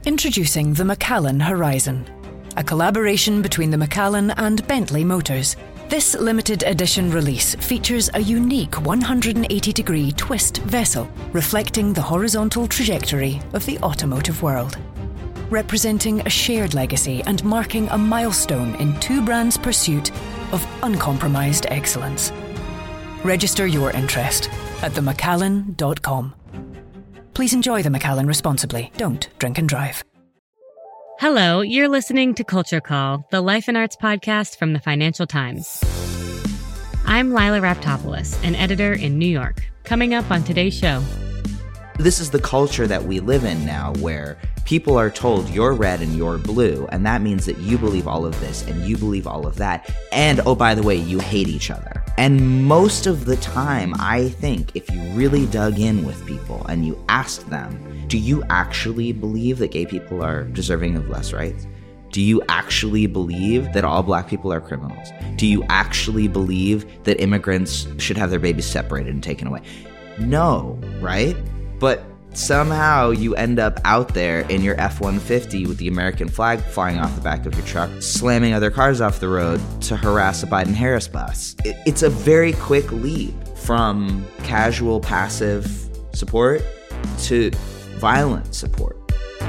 Introducing the Macallan Horizon, a collaboration between the Macallan and Bentley Motors. This limited edition release features a unique 180-degree twist vessel reflecting the horizontal trajectory of the automotive world, representing a shared legacy and marking a milestone in two brands' pursuit of uncompromised excellence. Register your interest at themacallan.com. Please enjoy the Macallan responsibly. Don't drink and drive. Hello, you're listening to Culture Call, the life and arts podcast from the Financial Times. I'm Lila Raptopoulos, an editor in New York. Coming up on today's show. This is the culture that we live in now, where people are told you're red and you're blue, and that means that you believe all of this and you believe all of that. And, oh, by the way, you hate each other. And most of the time, I think if you really dug in with people and you asked them, do you actually believe that gay people are deserving of less rights? Do you actually believe that all black people are criminals? Do you actually believe that immigrants should have their babies separated and taken away? No, right? But somehow you end up out there in your F-150 with the American flag flying off the back of your truck, slamming other cars off the road to harass a Biden-Harris bus. It's a very quick leap from casual, passive support to violent support.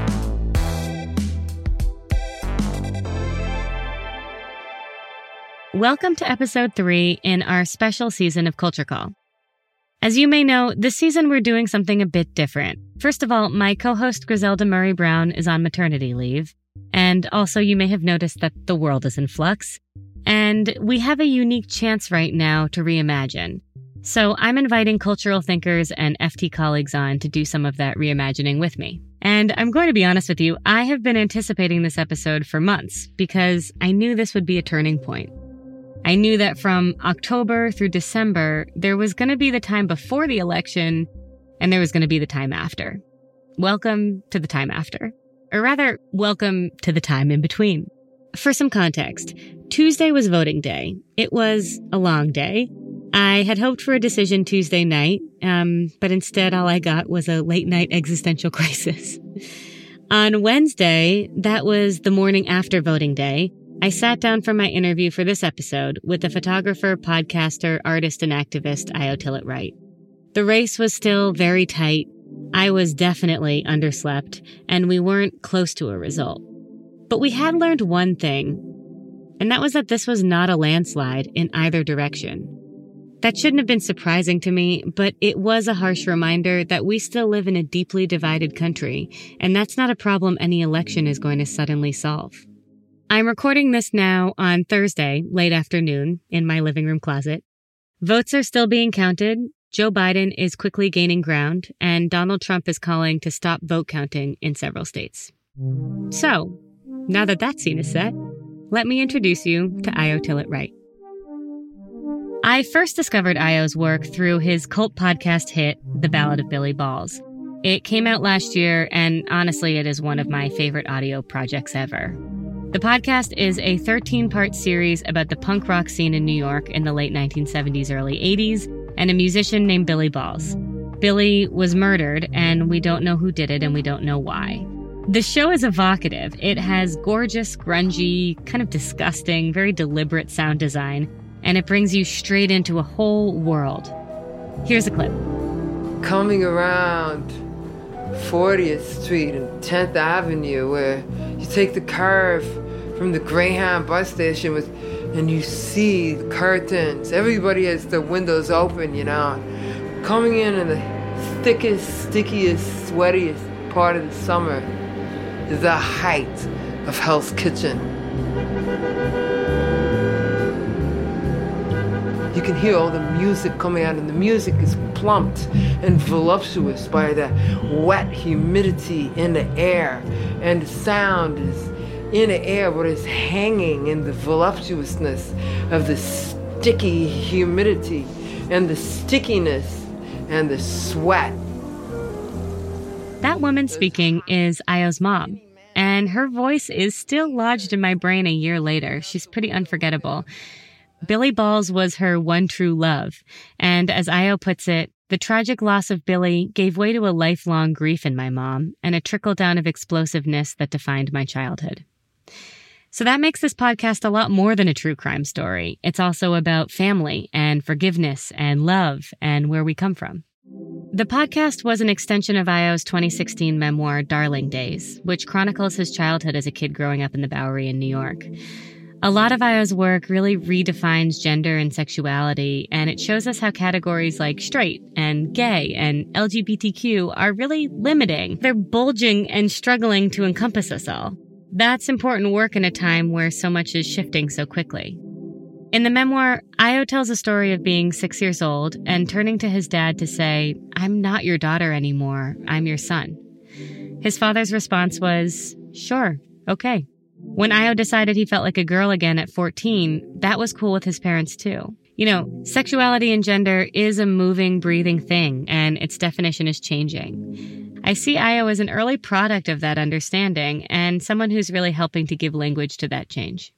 Welcome to episode 3 in our special season of Culture Call. As you may know, this season we're doing something a bit different. First of all, my co-host Griselda Murray Brown is on maternity leave. And also you may have noticed that the world is in flux. And we have a unique chance right now to reimagine. So I'm inviting cultural thinkers and FT colleagues on to do some of that reimagining with me. And I'm going to be honest with you, I have been anticipating this episode for months because I knew this would be a turning point. I knew that from October through December, there was going to be the time before the election, and there was going to be the time after. Welcome to the time after. Or rather, welcome to the time in between. For some context, Tuesday was voting day. It was a long day. I had hoped for a decision Tuesday night, but instead all I got was a late-night existential crisis. On Wednesday, that was the morning after voting day, I sat down for my interview for this episode with the photographer, podcaster, artist, and activist Ayo Tillett-Wright. The race was still very tight. I was definitely underslept, and we weren't close to a result. But we had learned one thing, and that was that this was not a landslide in either direction. That shouldn't have been surprising to me, but it was a harsh reminder that we still live in a deeply divided country, and that's not a problem any election is going to suddenly solve. I'm recording this now on Thursday, late afternoon, in my living room closet. Votes are still being counted, Joe Biden is quickly gaining ground, and Donald Trump is calling to stop vote counting in several states. So, now that that scene is set, let me introduce you to Ayo Tillett-Wright. I first discovered Ayo's work through his cult podcast hit, The Ballad of Billy Balls. It came out last year, and honestly, it is one of my favorite audio projects ever. The podcast is a 13-part series about the punk rock scene in New York in the late 1970s, early 80s, and a musician named Billy Balls. Billy was murdered, and we don't know who did it, and we don't know why. The show is evocative. It has gorgeous, grungy, kind of disgusting, very deliberate sound design, and it brings you straight into a whole world. Here's a clip. Coming around 40th Street and 10th Avenue, where you take the curve from the Greyhound bus station and you see the curtains. Everybody has their windows open, you know. Coming in the thickest, stickiest, sweatiest part of the summer is the height of Hell's Kitchen. You can hear all the music coming out, and the music is plumped and voluptuous by the wet humidity in the air, and the sound is in the air, but it's hanging in the voluptuousness of the sticky humidity and the stickiness and the sweat. That woman speaking is Ayo's mom, and her voice is still lodged in my brain a year later. She's pretty unforgettable. Billy Balls was her one true love, and as Ayo puts it, The tragic loss of Billy gave way to a lifelong grief in my mom and a trickle-down of explosiveness that defined my childhood. So that makes this podcast a lot more than a true crime story. It's also about family and forgiveness and love and where we come from. The podcast was an extension of Ayo's 2016 memoir, Darling Days, which chronicles his childhood as a kid growing up in the Bowery in New York. A lot of Ayo's work really redefines gender and sexuality, and it shows us how categories like straight and gay and LGBTQ are really limiting. They're bulging and struggling to encompass us all. That's important work in a time where so much is shifting so quickly. In the memoir, Ayo tells a story of being 6 years old and turning to his dad to say, "I'm not your daughter anymore, I'm your son." His father's response was, "Sure, okay." When Ayo decided he felt like a girl again at 14, that was cool with his parents too. You know, sexuality and gender is a moving, breathing thing, and its definition is changing. I see Ayo as an early product of that understanding and someone who's really helping to give language to that change.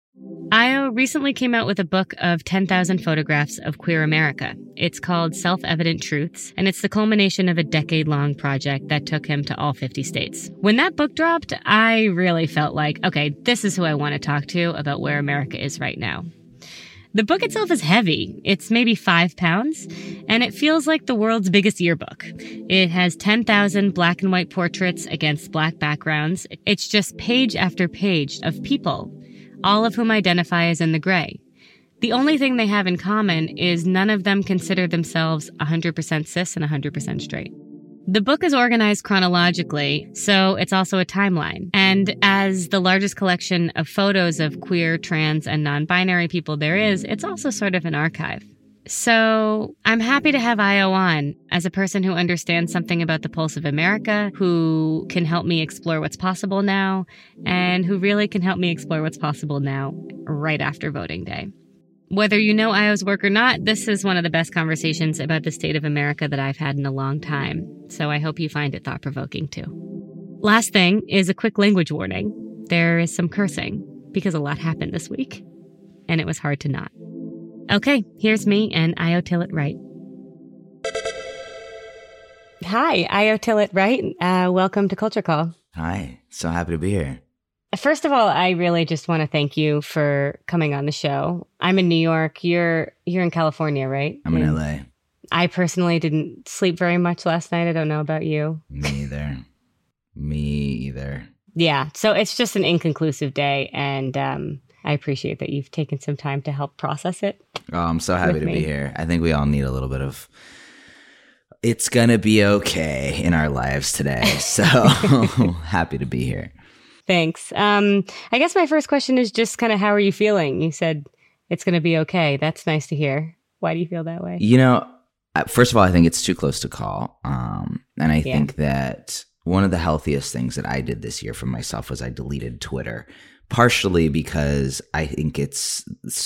Ayo recently came out with a book of 10,000 photographs of queer America. It's called Self-Evident Truths, and it's the culmination of a decade-long project that took him to all 50 states. When that book dropped, I really felt like, okay, this is who I want to talk to about where America is right now. The book itself is heavy. It's maybe 5 pounds, and it feels like the world's biggest yearbook. It has 10,000 black and white portraits against black backgrounds. It's just page after page of people, all of whom identify as in the gray. The only thing they have in common is none of them consider themselves 100% cis and 100% straight. The book is organized chronologically, so it's also a timeline. And as the largest collection of photos of queer, trans, and non-binary people there is, it's also sort of an archive. So I'm happy to have Ayo on as a person who understands something about the pulse of America, who can help me explore what's possible now, and who really can help me explore what's possible now right after voting day. Whether you know Ayo's work or not, this is one of the best conversations about the state of America that I've had in a long time, so I hope you find it thought-provoking too. Last thing is a quick language warning. There is some cursing, because a lot happened this week, and it was hard to not. Okay, here's me and Ayo Tillett-Wright. Hi, Ayo Tillett-Wright. Welcome to Culture Call. Hi, so happy to be here. First of all, I really just want to thank you for coming on the show. I'm in New York. You're in California, right? I'm in LA. I personally didn't sleep very much last night. I don't know about you. Me either. Yeah, so it's just an inconclusive day, and I appreciate that you've taken some time to help process it. Oh, I'm so happy to be here. I think we all need a little bit of it's gonna be okay in our lives today. So happy to be here. Thanks. I guess my first question is just kind of how are you feeling? You said it's gonna be okay. That's nice to hear. Why do you feel that way? You know, first of all, I think it's too close to call. And I think that one of the healthiest things that I did this year for myself was I deleted Twitter. Partially because I think it's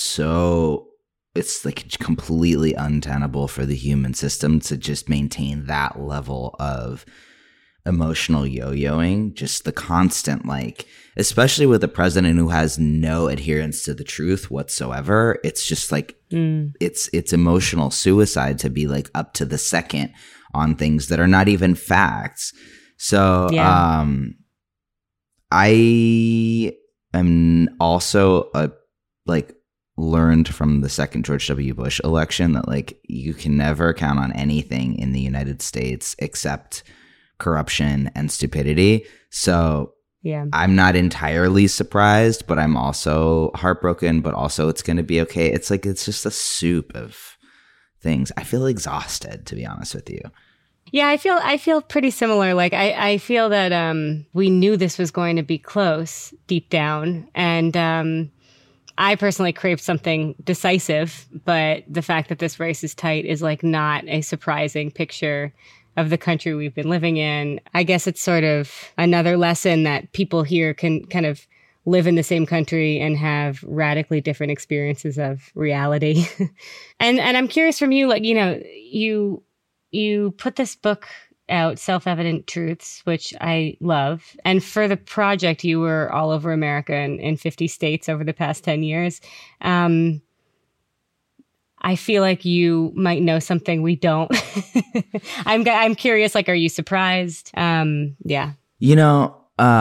like completely untenable for the human system to just maintain that level of emotional yo-yoing, just the constant, like, especially with a president who has no adherence to the truth whatsoever. It's just like, it's emotional suicide to be like up to the second on things that are not even facts. So, I'm also learned from the second George W. Bush election that like you can never count on anything in the United States except corruption and stupidity. So I'm not entirely surprised, but I'm also heartbroken, but also it's going to be okay. It's like, it's just a soup of things. I feel exhausted, to be honest with you. Yeah, I feel pretty similar. Like I feel that we knew this was going to be close deep down, and I personally craved something decisive. But the fact that this race is tight is like not a surprising picture of the country we've been living in. I guess it's sort of another lesson that people here can kind of live in the same country and have radically different experiences of reality. and I'm curious from you, like, you know, you put this book out, Self-Evident Truths, which I love. And for the project, you were all over America and in 50 states over the past 10 years. I feel like you might know something we don't. I'm curious, like, are you surprised? Yeah. You know,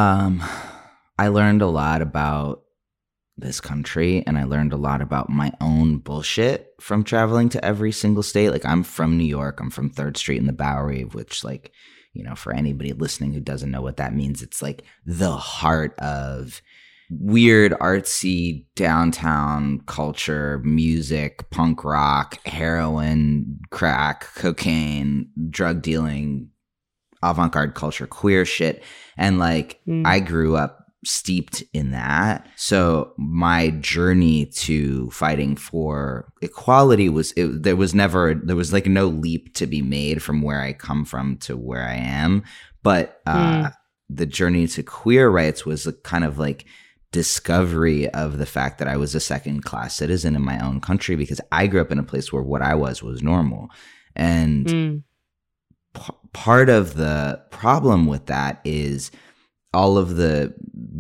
I learned a lot about this country, and I learned a lot about my own bullshit from traveling to every single state. Like, I'm from New York. I'm from 3rd Street in the Bowery, which, like, you know, for anybody listening who doesn't know what that means, it's like the heart of weird, artsy downtown culture, music, punk rock, heroin, crack, cocaine, drug dealing, avant-garde culture, queer shit. And like, I grew up steeped in that. So my journey to fighting for equality there was like no leap to be made from where I come from to where I am. But the journey to queer rights was a kind of like discovery of the fact that I was a second-class citizen in my own country, because I grew up in a place where what I was normal. And part of the problem with that is all of the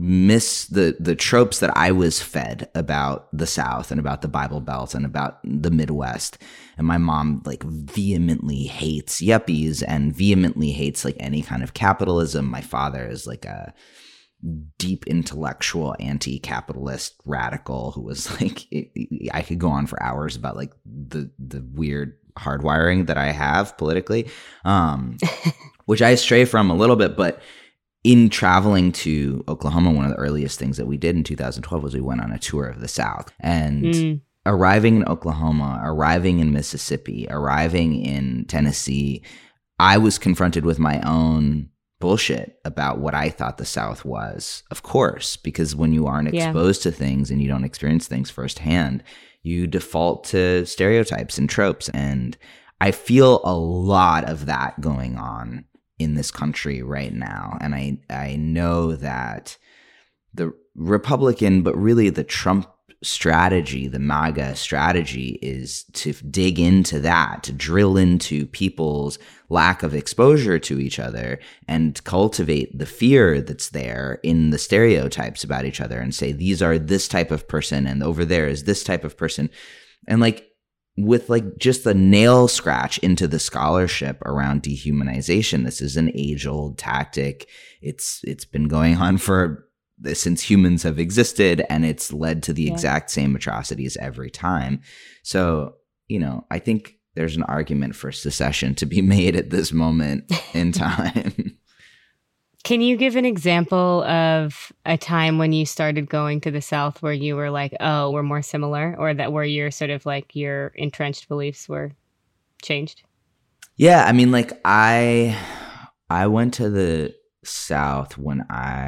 tropes that I was fed about the South and about the Bible Belt and about the Midwest. And my mom like vehemently hates yuppies and vehemently hates like any kind of capitalism. My father is like a deep intellectual anti-capitalist radical who was like, I could go on for hours about like the weird hardwiring that I have politically, which I stray from a little bit. But in traveling to Oklahoma, one of the earliest things that we did in 2012 was we went on a tour of the South. And arriving in Oklahoma, arriving in Mississippi, arriving in Tennessee, I was confronted with my own bullshit about what I thought the South was, of course, because when you aren't exposed to things and you don't experience things firsthand, you default to stereotypes and tropes. And I feel a lot of that going on in this country right now. And I know that the Republican, but really the Trump strategy, the MAGA strategy, is to dig into that, to drill into people's lack of exposure to each other and cultivate the fear that's there in the stereotypes about each other and say, these are this type of person and over there is this type of person. And like, with like just a nail scratch into the scholarship around dehumanization, this is an age-old tactic. It's been going on since humans have existed, and it's led to the exact same atrocities every time. So, you know, I think there's an argument for secession to be made at this moment in time. Can you give an example of a time when you started going to the South where you were like, oh, we're more similar, or that where your sort of like your entrenched beliefs were changed? Yeah, I mean, like I went to the South when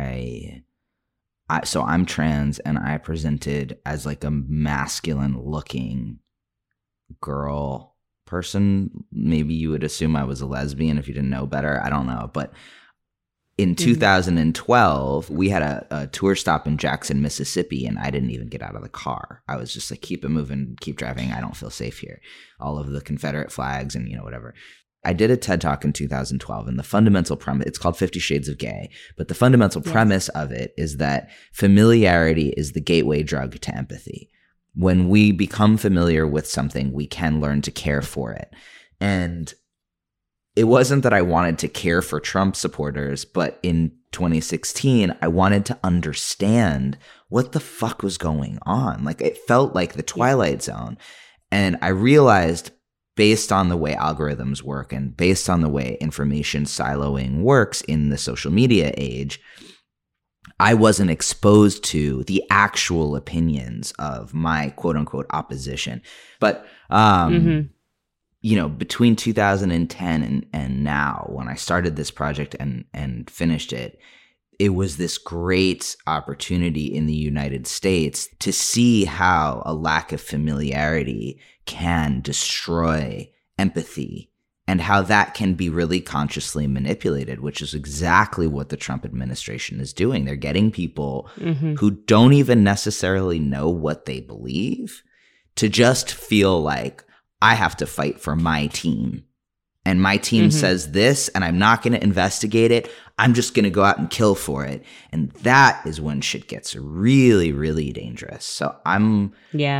so I'm trans, and I presented as like a masculine looking girl person. Maybe you would assume I was a lesbian if you didn't know better. I don't know, but in 2012, we had a tour stop in Jackson, Mississippi, and I didn't even get out of the car. I was just like, keep it moving, keep driving. I don't feel safe here. All of the Confederate flags and, you know, whatever. I did a TED Talk in 2012, and the fundamental premise, it's called 50 Shades of Gay, but the fundamental premise of it is that familiarity is the gateway drug to empathy. When we become familiar with something, we can learn to care for it. And it wasn't that I wanted to care for Trump supporters, but in 2016, I wanted to understand what the fuck was going on. Like, it felt like the Twilight Zone. And I realized, based on the way algorithms work and based on the way information siloing works in the social media age, I wasn't exposed to the actual opinions of my quote unquote opposition. But, you know, between 2010 and now, when I started this project and finished it, it was this great opportunity in the United States to see how a lack of familiarity can destroy empathy and how that can be really consciously manipulated, which is exactly what the Trump administration is doing. They're getting people who don't even necessarily know what they believe to just feel like, I have to fight for my team. And my team says this, and I'm not going to investigate it. I'm just going to go out and kill for it. And that is when shit gets really, really dangerous. So I'm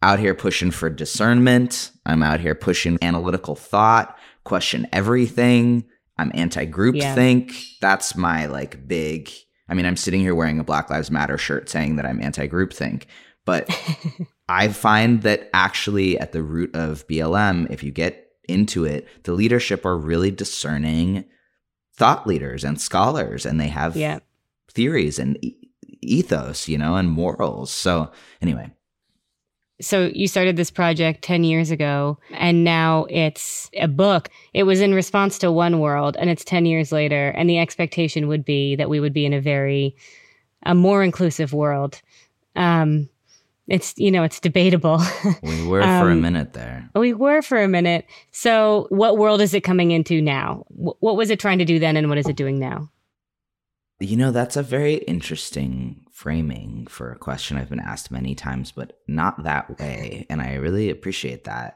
out here pushing for discernment. I'm out here pushing analytical thought, question everything. I'm anti-groupthink. That's my like big, I mean, I'm sitting here wearing a Black Lives Matter shirt saying that I'm anti-groupthink, but I find that actually at the root of BLM, if you get into it, the leadership are really discerning thought leaders and scholars, and they have theories and ethos, you know, and morals. So anyway. So you started this project 10 years ago, and now it's a book. It was in response to One World, and it's 10 years later, and the expectation would be that we would be in a more inclusive world. It's, you know, it's debatable. We were for a minute there. We were for a minute. So what world is it coming into now? What was it trying to do then, and what is it doing now? You know, that's a very interesting framing for a question I've been asked many times, but not that way. And I really appreciate that.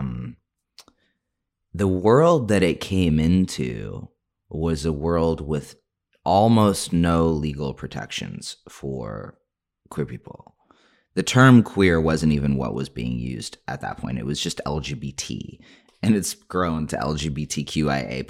The world that it came into was a world with almost no legal protections for queer people. The term queer wasn't even what was being used at that point. It was just LGBT. And it's grown to LGBTQIA++.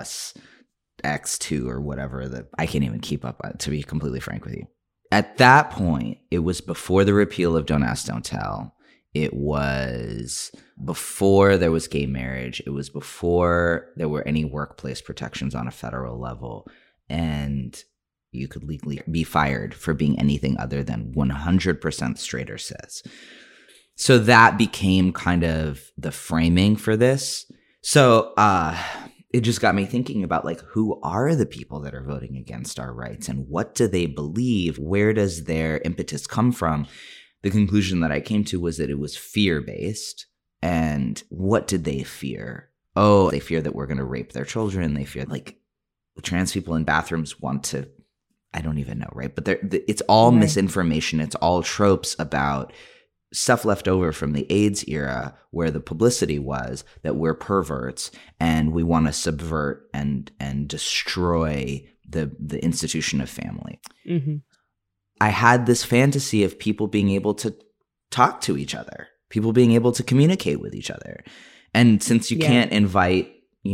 X2 or whatever I can't even keep up, to be completely frank with you. At that point, it was before the repeal of Don't Ask, Don't Tell. It was before there was gay marriage. It was before there were any workplace protections on a federal level. And you could legally be fired for being anything other than 100% straight or cis. So that became kind of the framing for this. So, it just got me thinking about, like, who are the people that are voting against our rights and what do they believe? Where does their impetus come from? The conclusion that I came to was that it was fear-based. And what did they fear? Oh, they fear that we're going to rape their children. They fear, like, trans people in bathrooms want to, I don't even know, right? But it's all misinformation. It's all tropes about stuff left over from the AIDS era where the publicity was that we're perverts and we want to subvert and destroy the institution of family. Mm-hmm. I had this fantasy of people being able to talk to each other, people being able to communicate with each other. And since you can't invite,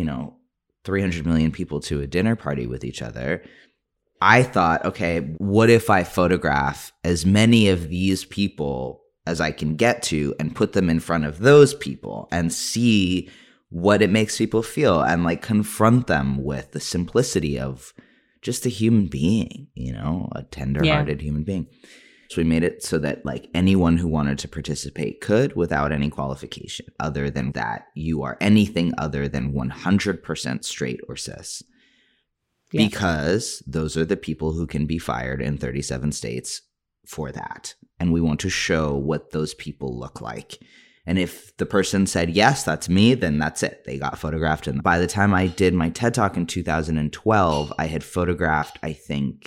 300 million people to a dinner party with each other, I thought, okay, what if I photograph as many of these people as I can get to and put them in front of those people and see what it makes people feel and like confront them with the simplicity of just a human being, a tender-hearted human being. So we made it so that like anyone who wanted to participate could without any qualification other than that you are anything other than 100% straight or cis. Yeah. Because those are the people who can be fired in 37 states for that. And we want to show what those people look like. And if the person said, yes, that's me, then that's it. They got photographed. And by the time I did my TED Talk in 2012, I had photographed, I think,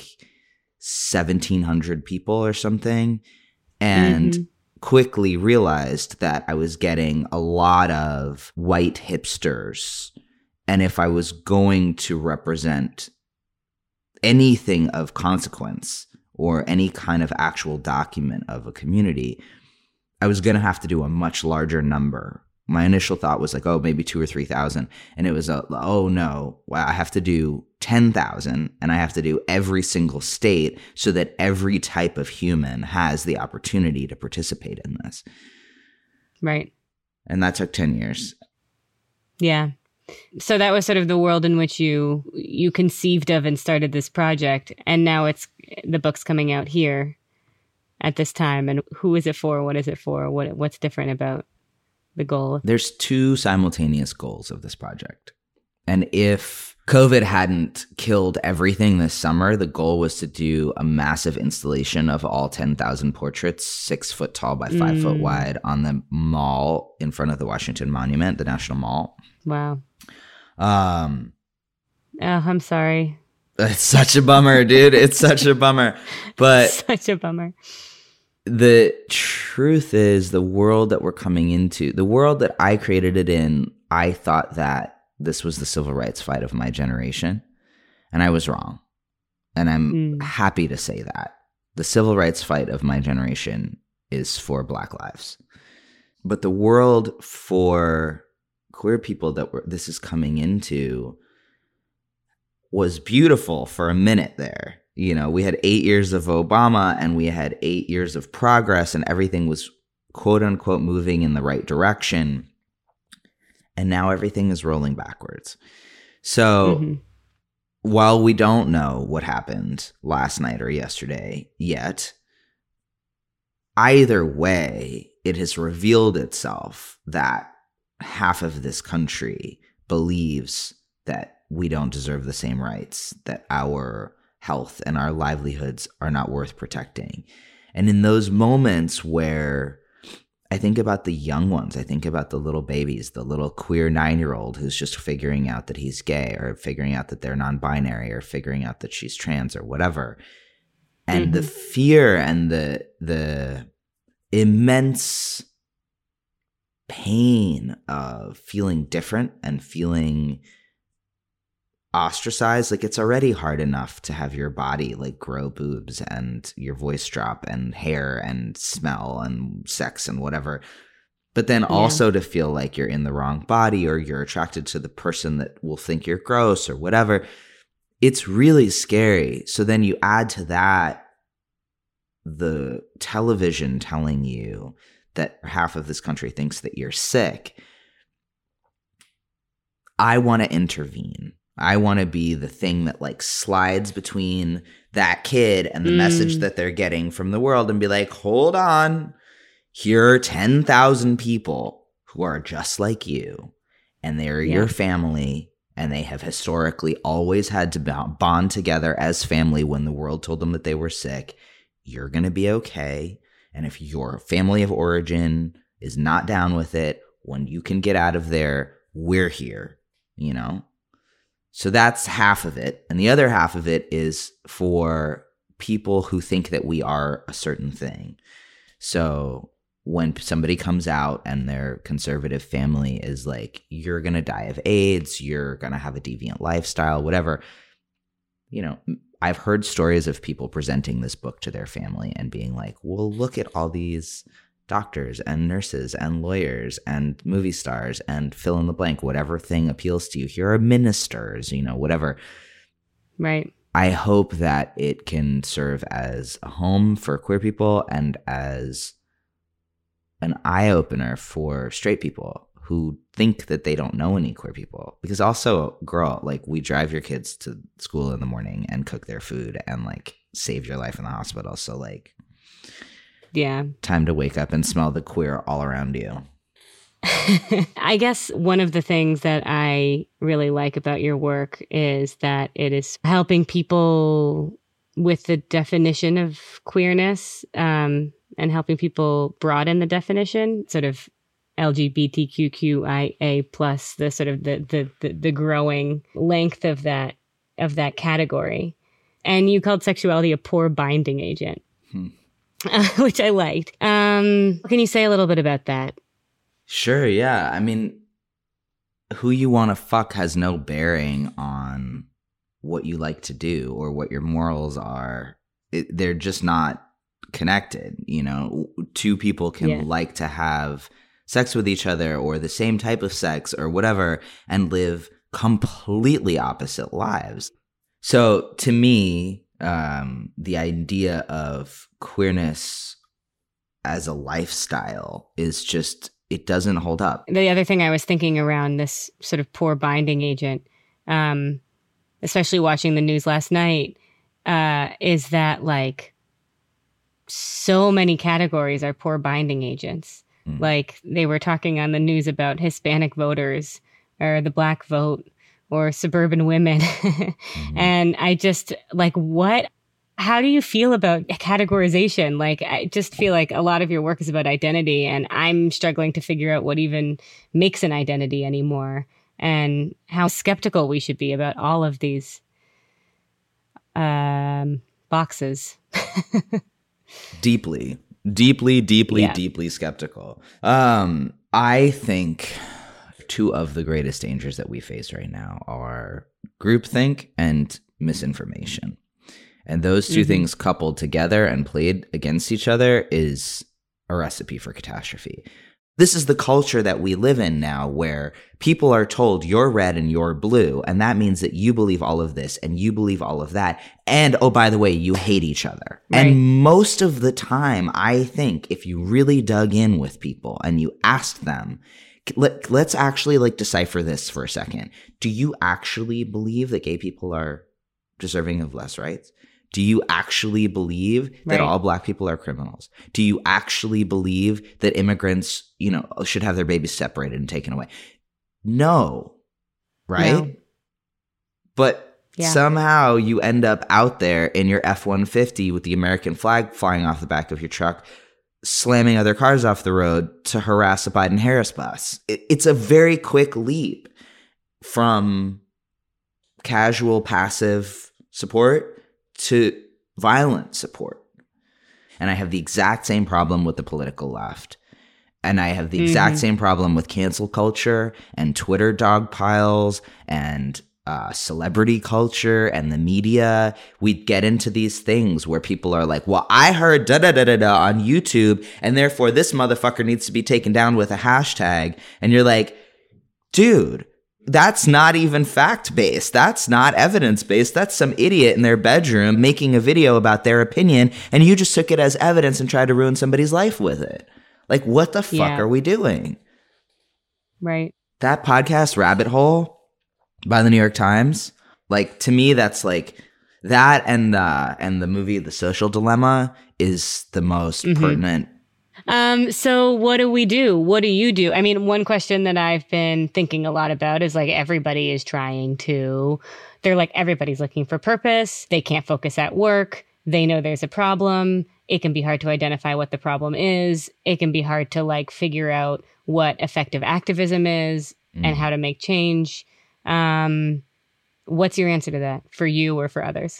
1,700 people or something. And quickly realized that I was getting a lot of white hipsters. And if I was going to represent anything of consequence or any kind of actual document of a community, I was going to have to do a much larger number. My initial thought was like, oh, maybe 2,000 or 3,000. And it was, oh no, I have to do 10,000 and I have to do every single state so that every type of human has the opportunity to participate in this. Right. And that took 10 years. Yeah. So that was sort of the world in which you conceived of and started this project. And now the book's coming out here at this time. And who is it for? What is it for? What's different about the goal? There's two simultaneous goals of this project. And if COVID hadn't killed everything this summer, the goal was to do a massive installation of all 10,000 portraits, 6 foot tall by 5 foot wide, on the mall in front of the Washington Monument, the National Mall. Wow. I'm sorry. It's such a bummer, dude. It's such a bummer. But such a bummer. The truth is, the world that we're coming into, the world that I created it in, I thought that this was the civil rights fight of my generation. And I was wrong. And I'm happy to say that. The civil rights fight of my generation is for Black lives. But the world for queer people that this is coming into was beautiful for a minute there. You know, we had 8 years of Obama and we had 8 years of progress and everything was quote unquote moving in the right direction. And now everything is rolling backwards. So while we don't know what happened last night or yesterday yet, either way, it has revealed itself that half of this country believes that we don't deserve the same rights, that our health and our livelihoods are not worth protecting. And in those moments where I think about the young ones, I think about the little babies, the little queer 9-year-old who's just figuring out that he's gay or figuring out that they're non-binary or figuring out that she's trans or whatever. And the fear and the immense pain of feeling different and feeling ostracized. Like, it's already hard enough to have your body like grow boobs and your voice drop and hair and smell and sex and whatever. But then also to feel like you're in the wrong body or you're attracted to the person that will think you're gross or whatever. It's really scary. So then you add to that the television telling you that half of this country thinks that you're sick. I want to intervene. I want to be the thing that like slides between that kid and the message that they're getting from the world and be like, hold on, here are 10,000 people who are just like you and they're your family and they have historically always had to bond together as family when the world told them that they were sick. You're going to be okay. And if your family of origin is not down with it, when you can get out of there, we're here, you know? So that's half of it. And the other half of it is for people who think that we are a certain thing. So when somebody comes out and their conservative family is like, you're going to die of AIDS, you're going to have a deviant lifestyle, whatever, you know, I've heard stories of people presenting this book to their family and being like, well, look at all these doctors and nurses and lawyers and movie stars and fill in the blank, whatever thing appeals to you. Here are ministers, you know, whatever. Right. I hope that it can serve as a home for queer people and as an eye-opener for straight people who think that they don't know any queer people. Because also, girl, like, we drive your kids to school in the morning and cook their food and like save your life in the hospital. So like, yeah, time to wake up and smell the queer all around you. I guess one of the things that I really like about your work is that it is helping people with the definition of queerness, and helping people broaden the definition, sort of LGBTQIA plus, the sort of the growing length of that category. And you called sexuality a poor binding agent, which I liked. Can you say a little bit about that? Sure, yeah. I mean, who you want to fuck has no bearing on what you like to do or what your morals are. They're just not connected, you know? Two people can like to have sex with each other or the same type of sex or whatever and live completely opposite lives. So to me, the idea of queerness as a lifestyle is just, it doesn't hold up. The other thing I was thinking around this sort of poor binding agent, especially watching the news last night, is that like so many categories are poor binding agents. Like they were talking on the news about Hispanic voters or the Black vote or suburban women. And I just like, how do you feel about categorization? Like, I just feel like a lot of your work is about identity, and I'm struggling to figure out what even makes an identity anymore and how skeptical we should be about all of these boxes. Deeply skeptical. I think two of the greatest dangers that we face right now are groupthink and misinformation. And those two things coupled together and played against each other is a recipe for catastrophe. This is the culture that we live in now, where people are told you're red and you're blue, and that means that you believe all of this and you believe all of that. And, oh, by the way, you hate each other. Right. And most of the time, I think if you really dug in with people and you asked them, let's actually like decipher this for a second. Do you actually believe that gay people are deserving of less rights? Do you actually believe that all black people are criminals? Do you actually believe that immigrants, should have their babies separated and taken away? No. Right? No. But somehow you end up out there in your F-150 with the American flag flying off the back of your truck, slamming other cars off the road to harass a Biden-Harris bus. It's a very quick leap from casual, passive support to violent support. And I have the exact same problem with the political left. And I have the exact same problem with cancel culture and Twitter dog piles and celebrity culture and the media. We get into these things where people are like, well, I heard da-da-da-da-da on YouTube, and therefore this motherfucker needs to be taken down with a hashtag. And you're like, dude, that's not even fact-based. That's not evidence-based. That's some idiot in their bedroom making a video about their opinion, and you just took it as evidence and tried to ruin somebody's life with it. Like, what the fuck are we doing? Right. That podcast, Rabbit Hole, by the New York Times, like, to me, that's like, that and the movie The Social Dilemma is the most pertinent. So what do we do? What do you do? I mean, one question that I've been thinking a lot about is like everybody is everybody's looking for purpose. They can't focus at work. They know there's a problem. It can be hard to identify what the problem is. It can be hard to like figure out what effective activism is and how to make change. What's your answer to that for you or for others?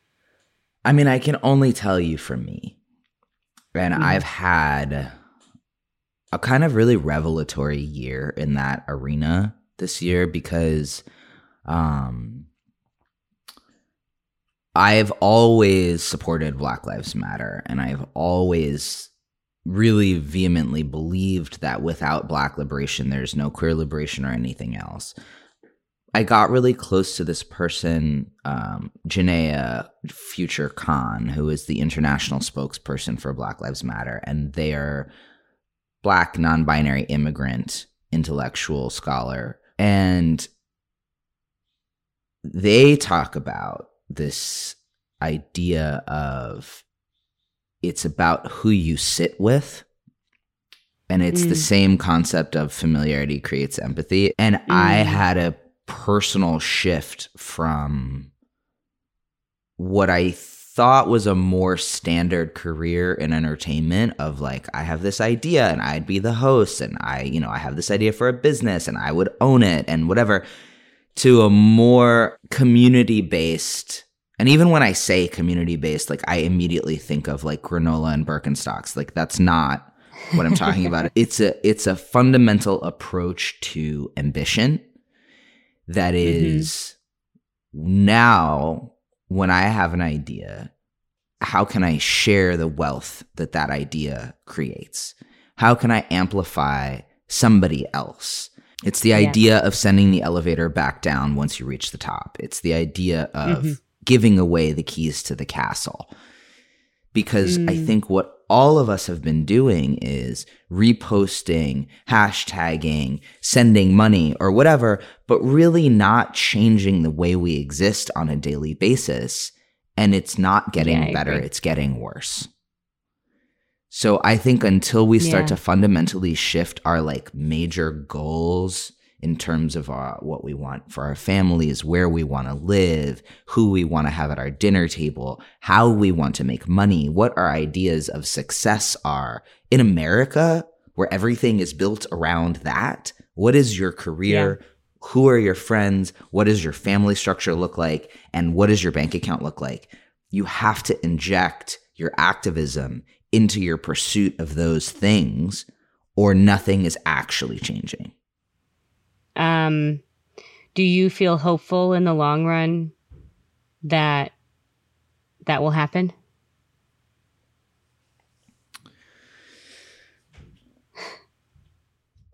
I mean, I can only tell you for me. And I've had a kind of really revelatory year in that arena this year because I've always supported Black Lives Matter, and I've always really vehemently believed that without Black liberation, there's no queer liberation or anything else. I got really close to this person, Janaea Future Khan, who is the international spokesperson for Black Lives Matter, and they are Black, non-binary immigrant, intellectual scholar. And they talk about this idea of it's about who you sit with. And it's the same concept of familiarity creates empathy. And I had a personal shift from what I thought was a more standard career in entertainment of like, I have this idea and I'd be the host, and I have this idea for a business and I would own it and whatever, to a more community-based. And even when I say community-based, like I immediately think of like granola and Birkenstocks. Like that's not what I'm talking about. It's a fundamental approach to ambition that is now when I have an idea, how can I share the wealth that that idea creates? How can I amplify somebody else? It's the idea of sending the elevator back down once you reach the top. It's the idea of giving away the keys to the castle. Because I think what all of us have been doing is reposting, hashtagging, sending money or whatever, but really not changing the way we exist on a daily basis. And it's not getting better, it's getting worse. So I think until we start to fundamentally shift our like major goals in terms of what we want for our families, where we want to live, who we want to have at our dinner table, how we want to make money, what our ideas of success are in America, where everything is built around that. What is your career? Who are your friends? What does your family structure look like? And what does your bank account look like? You have to inject your activism into your pursuit of those things, or nothing is actually changing. Do you feel hopeful in the long run that that will happen?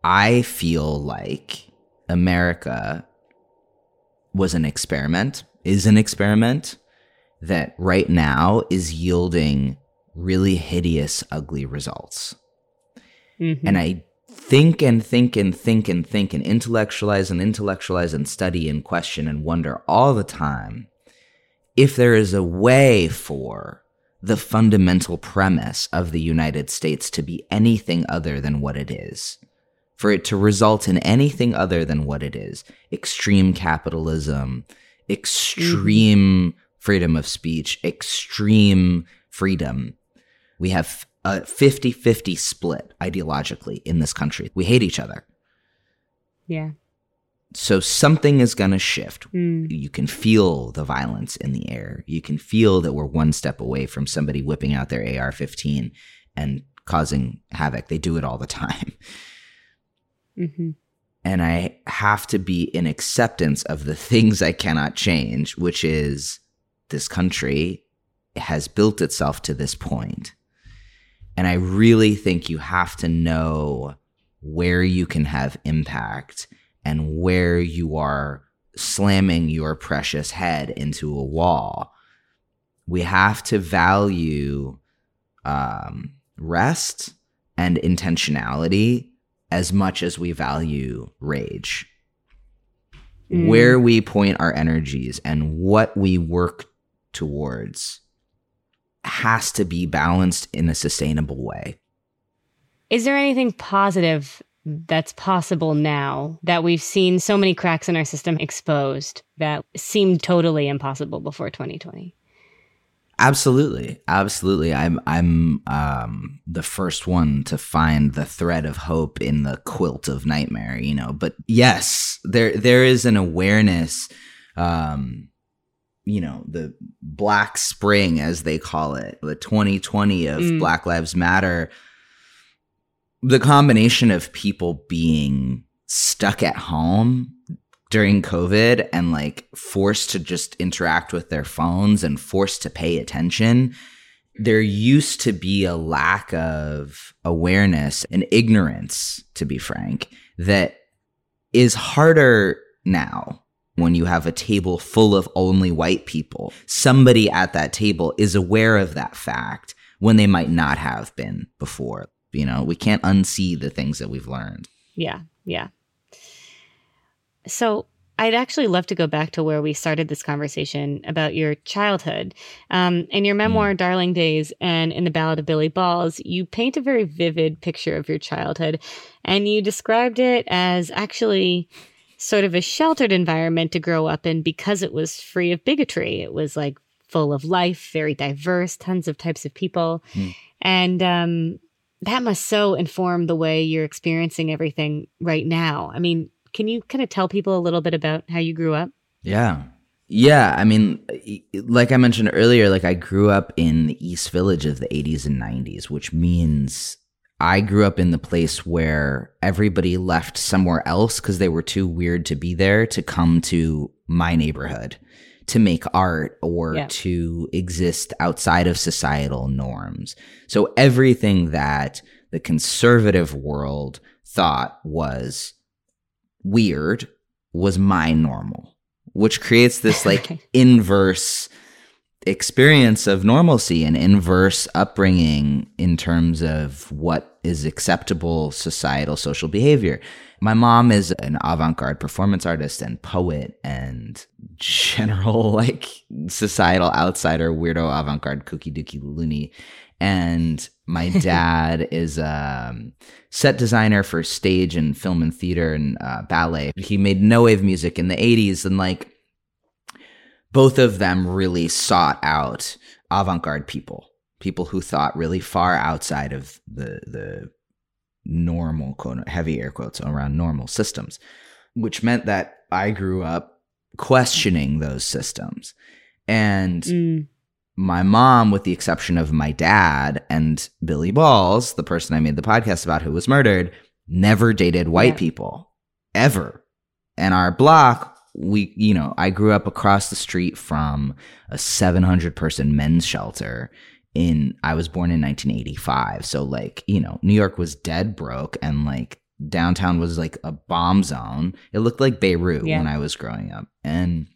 I feel like America was an experiment, is an experiment that right now is yielding really hideous, ugly results. Mm-hmm. And I think and intellectualize and study and question and wonder all the time if there is a way for the fundamental premise of the United States to be anything other than what it is, for it to result in anything other than what it is: extreme capitalism, extreme freedom of speech, extreme freedom. We have a 50-50 split ideologically in this country. We hate each other. Yeah. So something is going to shift. You can feel the violence in the air. You can feel that we're one step away from somebody whipping out their AR-15 and causing havoc. They do it all the time. Mm-hmm. And I have to be in acceptance of the things I cannot change, which is this country has built itself to this point. And I really think you have to know where you can have impact and where you are slamming your precious head into a wall. We have to value rest and intentionality as much as we value rage. Where we point our energies and what we work towards has to be balanced in a sustainable way. Is there anything positive that's possible now that we've seen so many cracks in our system exposed that seemed totally impossible before 2020? Absolutely. I'm the first one to find the thread of hope in the quilt of nightmare, but yes, there is an awareness, the Black Spring, as they call it, the 2020 of Black Lives Matter. The combination of people being stuck at home during COVID and forced to just interact with their phones and forced to pay attention. There used to be a lack of awareness and ignorance, to be frank, that is harder now when you have a table full of only white people. Somebody at that table is aware of that fact when they might not have been before. We can't unsee the things that we've learned. Yeah. So I'd actually love to go back to where we started this conversation about your childhood. In your memoir, Darling Days, and in The Ballad of Billy Balls, you paint a very vivid picture of your childhood, and you described it as actually sort of a sheltered environment to grow up in because it was free of bigotry. It was full of life, very diverse, tons of types of people. And that must so inform the way you're experiencing everything right now. I mean, can you kind of tell people a little bit about how you grew up? Yeah. I mean, like I mentioned earlier, I grew up in the East Village of the 80s and 90s, which means I grew up in the place where everybody left somewhere else because they were too weird to be there to come to my neighborhood to make art or to exist outside of societal norms. So everything that the conservative world thought was weird was my normal, which creates this inverse experience of normalcy and inverse upbringing in terms of what is acceptable societal social behavior. My mom is an avant-garde performance artist and poet and general societal outsider, weirdo, avant-garde, kooky dooky loony. And my dad is a set designer for stage and film and theater and ballet. He made no wave music in the 80s, and both of them really sought out avant-garde people who thought really far outside of the normal, quote, heavy air quotes around normal systems, which meant that I grew up questioning those systems. And my mom, with the exception of my dad and Billy Balls, the person I made the podcast about who was murdered, never dated white people, ever. And our block, I grew up across the street from a 700-person men's shelter. I was born in 1985. So New York was dead broke, and downtown was like a bomb zone. It looked like Beirut when I was growing up. And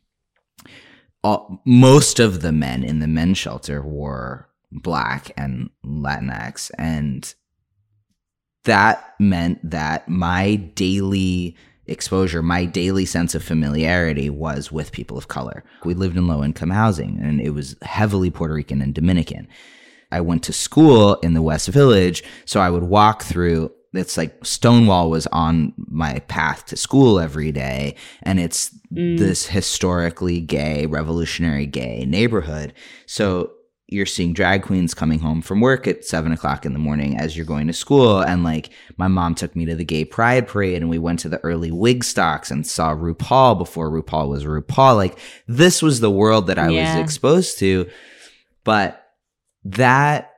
most of the men in the men's shelter were Black and Latinx. And that meant that my daily exposure, my daily sense of familiarity was with people of color. We lived in low-income housing, and it was heavily Puerto Rican and Dominican. I went to school in the West Village, so I would walk through. It's like Stonewall was on my path to school every day, and it's this historically gay, revolutionary gay neighborhood. So you're seeing drag queens coming home from work at 7:00 in the morning as you're going to school. And like my mom took me to the Gay Pride Parade, and we went to the early Wigstocks and saw RuPaul before RuPaul was RuPaul. Like this was the world that I was exposed to. But that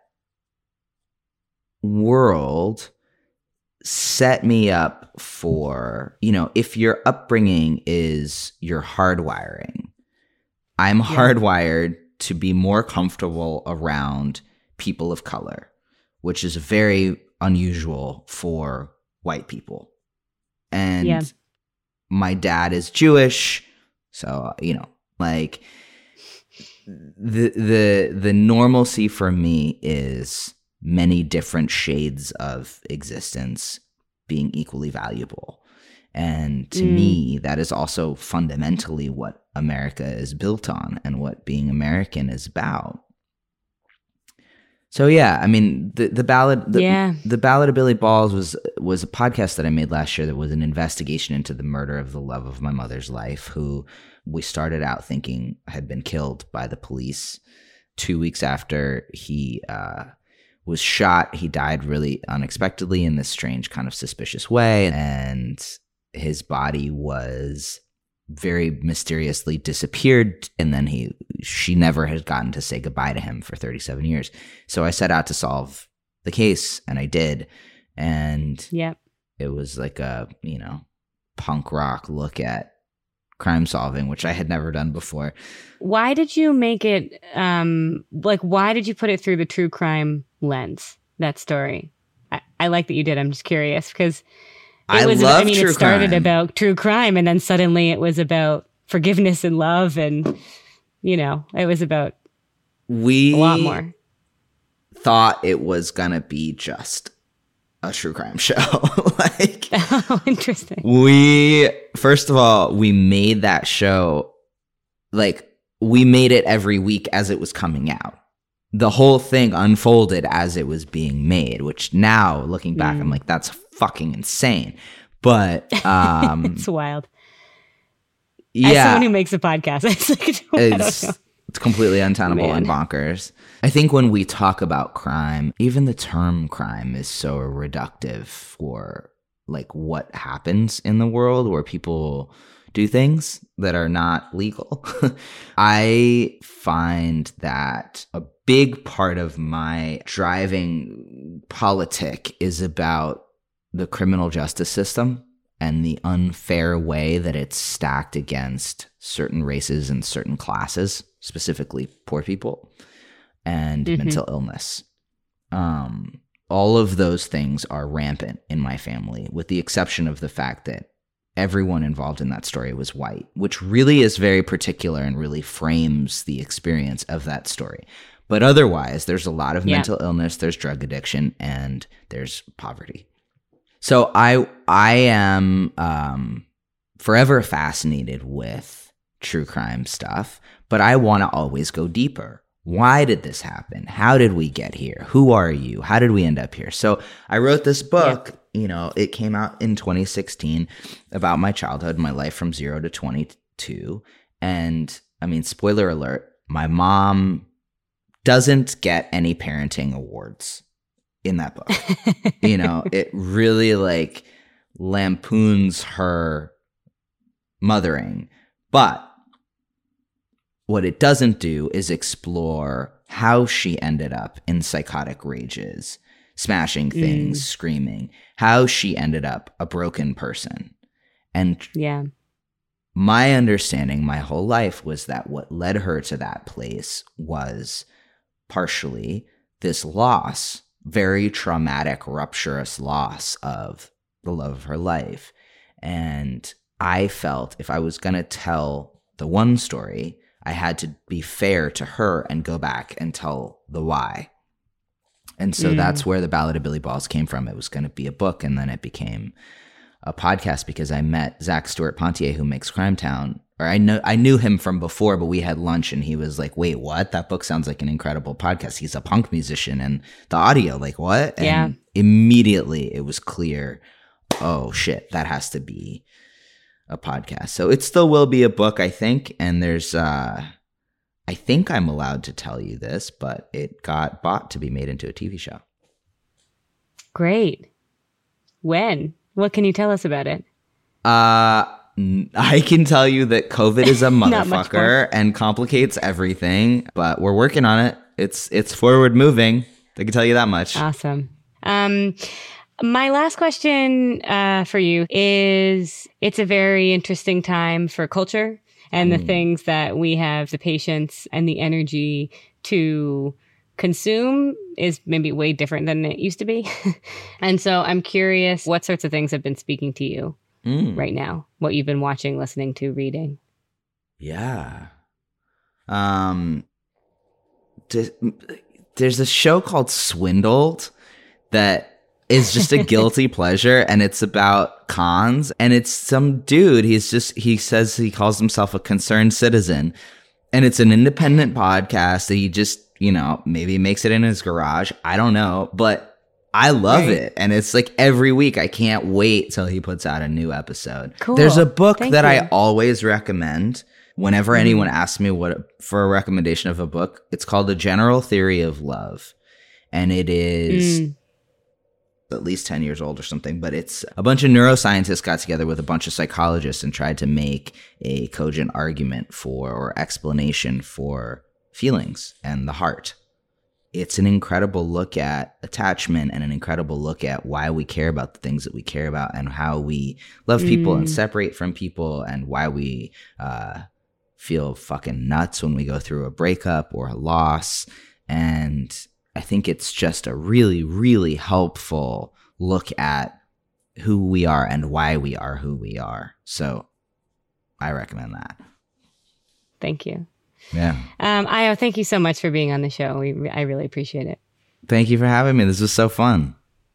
world set me up for, if your upbringing is your hardwiring, I'm hardwired to be more comfortable around people of color, which is very unusual for white people. And my dad is Jewish, so like the normalcy for me is many different shades of existence being equally valuable. And to me, that is also fundamentally what America is built on and what being American is about. So I mean, the ballad of Billy Balls was a podcast that I made last year that was an investigation into the murder of the love of my mother's life, who we started out thinking had been killed by the police. 2 weeks after he was shot, he died really unexpectedly in this strange kind of suspicious way, and his body was very mysteriously disappeared, and then she never had gotten to say goodbye to him for 37 years. So I set out to solve the case, and I did. And it was like a, punk rock look at crime solving, which I had never done before. Why did you make it, why did you put it through the true crime lens, that story? I like that you did. I'm just curious because it started about true crime, and then suddenly it was about forgiveness and love, and it was about a lot more. Thought it was gonna be just a true crime show. Oh, interesting. First of all, we made that show, we made it every week as it was coming out. The whole thing unfolded as it was being made, which now looking back, I'm like, that's fucking insane. But it's wild. As someone who makes a podcast, it's completely untenable and bonkers. I think when we talk about crime, even the term crime is so reductive for what happens in the world where people do things that are not legal. I find that a big part of my driving politic is about the criminal justice system and the unfair way that it's stacked against certain races and certain classes, specifically poor people and mental illness. All of those things are rampant in my family, with the exception of the fact that everyone involved in that story was white, which really is very particular and really frames the experience of that story. But otherwise, there's a lot of mental illness, there's drug addiction, and there's poverty. So I am forever fascinated with true crime stuff, but I want to always go deeper. Why did this happen? How did we get here? Who are you? How did we end up here? So I wrote this book, it came out in 2016 about my childhood, my life from 0 to 22. And I mean, spoiler alert, my mom doesn't get any parenting awards in that book. It really lampoons her mothering. But what it doesn't do is explore how she ended up in psychotic rages, smashing things, screaming, how she ended up a broken person. And my understanding my whole life was that what led her to that place was partially this loss, very traumatic, rupturous loss of the love of her life. And I felt if I was going to tell the one story, I had to be fair to her and go back and tell the why. And so that's where the Ballad of Billy Balls came from. It was going to be a book, and then it became a podcast because I met Zach Stewart Pontier, who makes Crime Town. Or I knew him from before, but we had lunch, and he was like, "Wait, what? That book sounds like an incredible podcast." He's a punk musician, and the audio, like, what? And immediately it was clear, oh shit, that has to be a podcast. So it still will be a book, I think. And there's I think I'm allowed to tell you this, but it got bought to be made into a TV show. Great. When? What can you tell us about it? I can tell you that COVID is a motherfucker and complicates everything, but we're working on it. It's forward moving. I can tell you that much. Awesome. My last question for you is, it's a very interesting time for culture and the things that we have the patience and the energy to consume is maybe way different than it used to be. And so I'm curious, what sorts of things have been speaking to you right now? What you've been watching, listening to, reading? Yeah. There's a show called Swindled that is just a guilty pleasure, and it's about cons, and it's some dude, he says he calls himself a concerned citizen, and it's an independent podcast that he just, maybe makes it in his garage. I don't know, but I love it. And it's like every week, I can't wait till he puts out a new episode. Cool. There's a book that I always recommend whenever anyone asks me for a recommendation of a book. It's called The General Theory of Love. And it is at least 10 years old or something, but it's a bunch of neuroscientists got together with a bunch of psychologists and tried to make a cogent argument for or explanation for feelings and the heart. It's an incredible look at attachment and an incredible look at why we care about the things that we care about and how we love people and separate from people and why we feel fucking nuts when we go through a breakup or a loss. And I think it's just a really, really helpful look at who we are and why we are who we are. So I recommend that. Thank you. Yeah. Ayo, thank you so much for being on the show. I really appreciate it. Thank you for having me. This was so fun.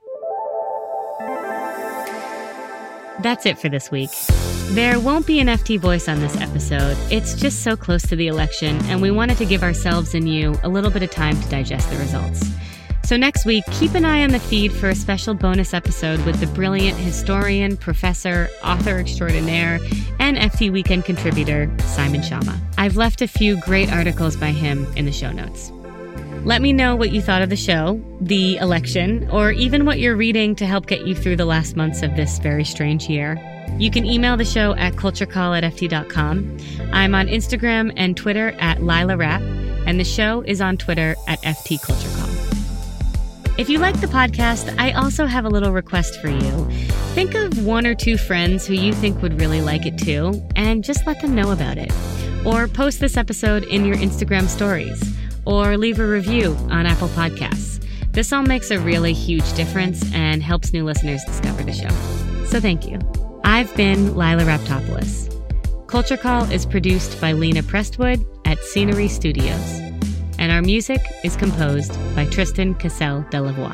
That's it for this week. There won't be an FT voice on this episode. It's just so close to the election, and we wanted to give ourselves and you a little bit of time to digest the results. So next week, keep an eye on the feed for a special bonus episode with the brilliant historian, professor, author extraordinaire, and FT Weekend contributor, Simon Schama. I've left a few great articles by him in the show notes. Let me know what you thought of the show, the election, or even what you're reading to help get you through the last months of this very strange year. You can email the show at culturecall@ft.com. I'm on Instagram and Twitter at Lila Rap, and the show is on Twitter at FT Culture Call. If you like the podcast, I also have a little request for you. Think of one or two friends who you think would really like it too, and just let them know about it. Or post this episode in your Instagram stories, or leave a review on Apple Podcasts. This all makes a really huge difference and helps new listeners discover the show. So thank you. I've been Lila Raptopoulos. Culture Call is produced by Lena Prestwood at Scenery Studios. And our music is composed by Tristan Cassell Delavoye.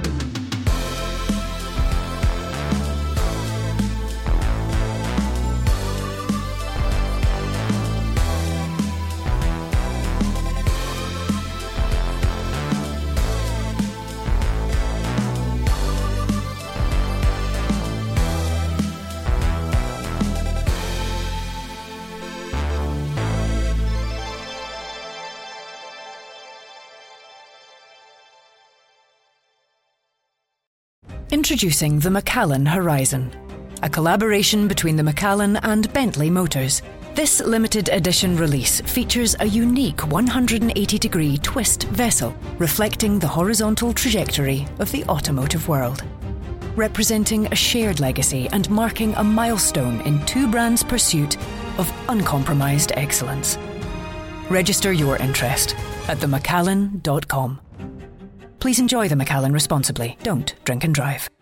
Introducing the Macallan Horizon, a collaboration between the Macallan and Bentley Motors. This limited edition release features a unique 180-degree twist vessel reflecting the horizontal trajectory of the automotive world. Representing a shared legacy and marking a milestone in two brands' pursuit of uncompromised excellence. Register your interest at themacallan.com. Please enjoy the Macallan responsibly. Don't drink and drive.